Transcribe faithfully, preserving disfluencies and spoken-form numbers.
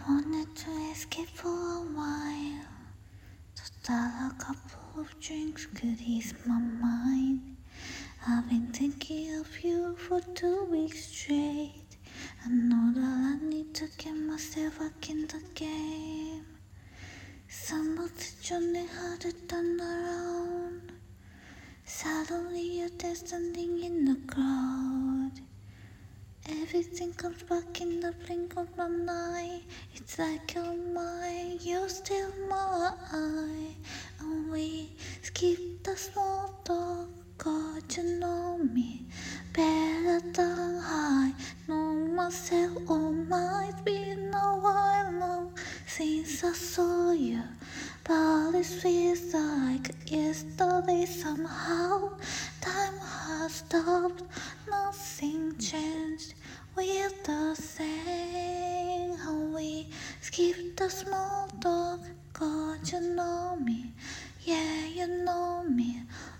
Wanted to escape for a while. Thought a couple of drinks could ease my mind. I've been thinking of you for two weeks straight. I know that I need to get myself back in the game. Somebody's journey had to turn around. Suddenly you're there standing in the crowd. Everything comes back in the blink of an eye. It's like you're mine, you're still mine. And we skip the small talk, 'cause you know me better than I know myself. Oh my, it's been a while now since I saw you, but it feels like yesterday somehow. Time has stopped, nothing changed. We're the same. How we skip the small talk, 'cause you know me, yeah, you know me.